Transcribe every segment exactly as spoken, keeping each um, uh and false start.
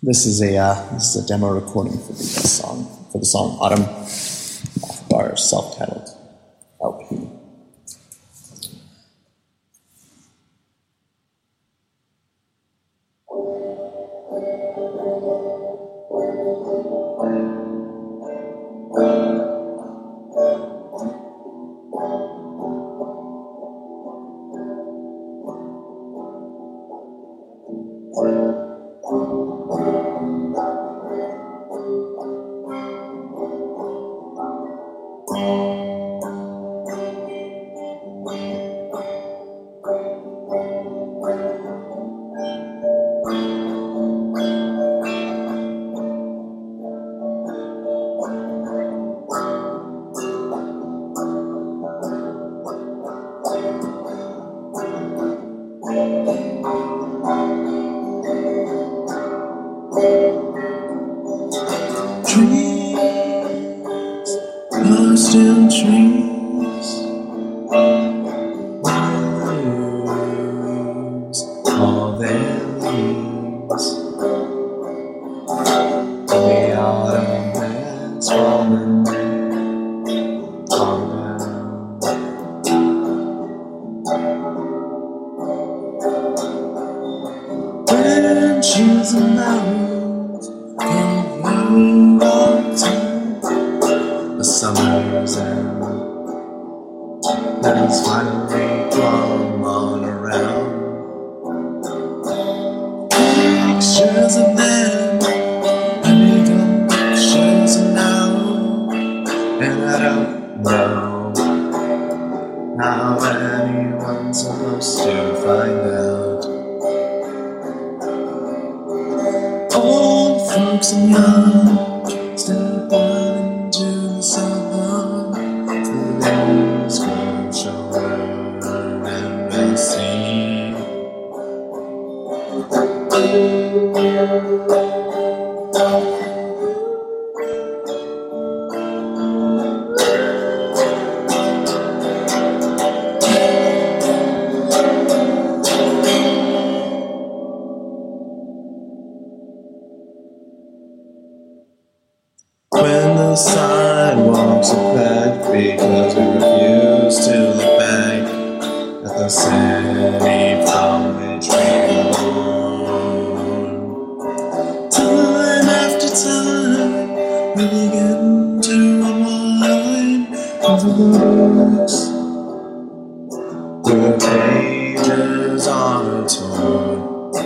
This is a uh, this is a demo recording for the uh, song for the song Autumn off of our self-titled L P. Trees are still trees, lose all their leaves. The autumn has fallen all around. Branches and mountains come the summer's end has finally come on around. Pictures of them have become pictures of now, and I don't know how anyone's supposed to find out. Old folks and young step on into the sun, the days grow shorter and we'll see. When the sidewalks are packed because we refuse to look back at the city from which we were born. Time after time we begin to unwind over the books. The pages are torn.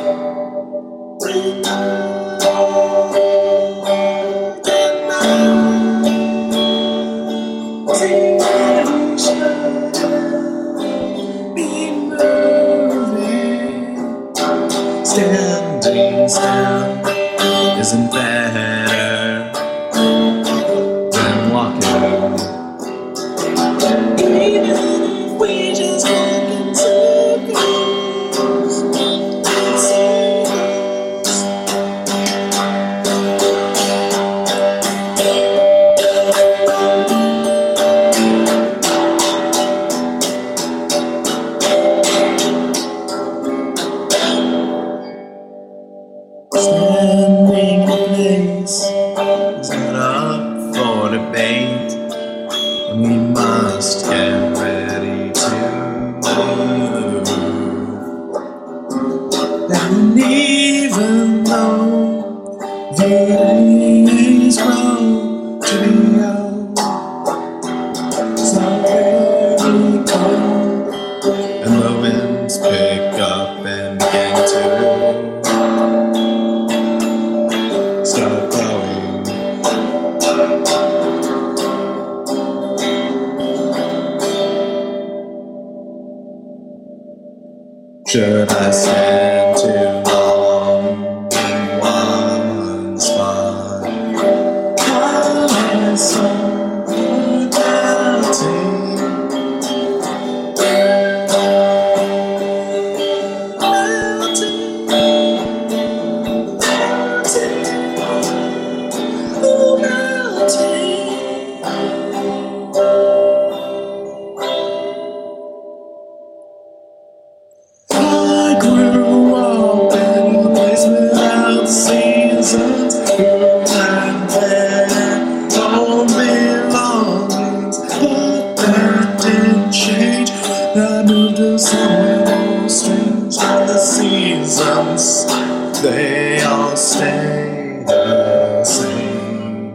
Standing still isn't better than walking. Even if we just walk in circles, standing in place is not up for debate, and we must get ready to move. And even though the days grow to be old, so very cold, and the winds pick up and begin to start going. Should I stand too long in one spot? How am I so doubting? I grew up in a place without seasons. they all stay the same.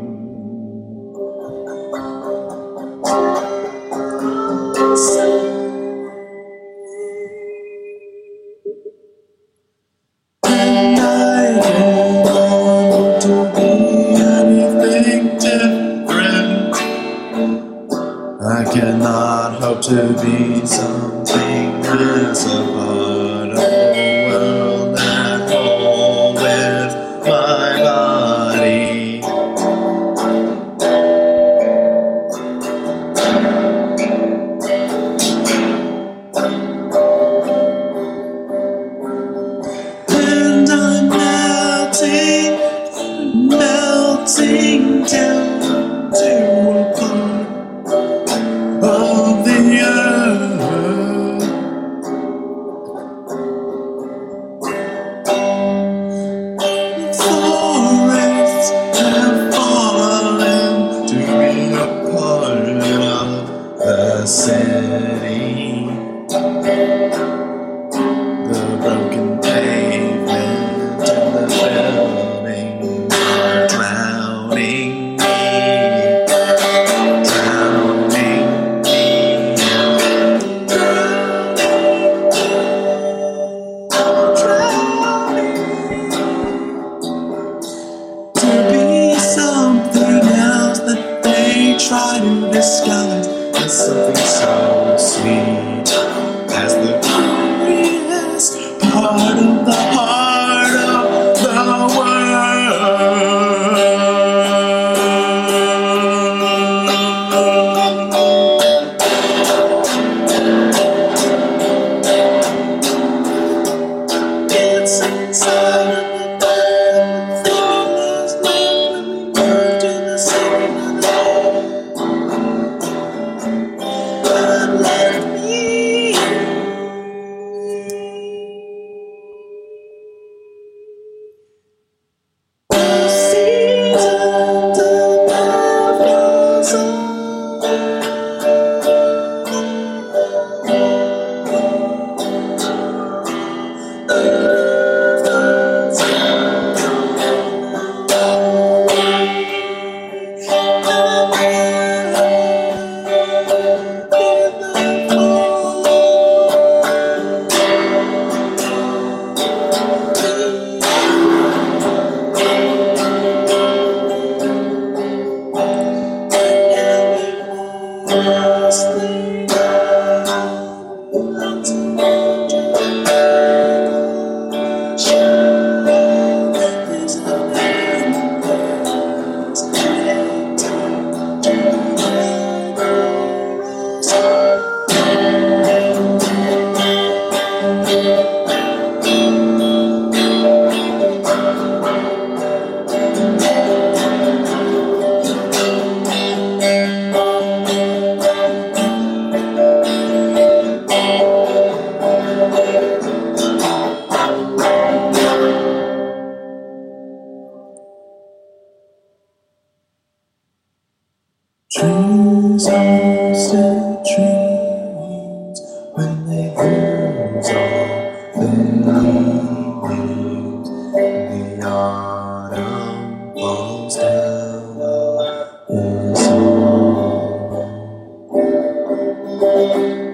And I don't want to be anything different. I cannot hope to be something as a part of the world at home with my body. And I'm melting, melting down to a part of the earth. Forests have fallen to be a part of the city. The broken pavement and the buildings are drowning me, drowning me, drowning me. To be something else that they try to disguise as something so sweet as the prettiest part of the heart of the world. It's inside of the mind, the thing that's left when we move to the center of the world. But let me season till the love goes on. Trees are still trees when they lose all their leaves. The autumn falls down on the soul.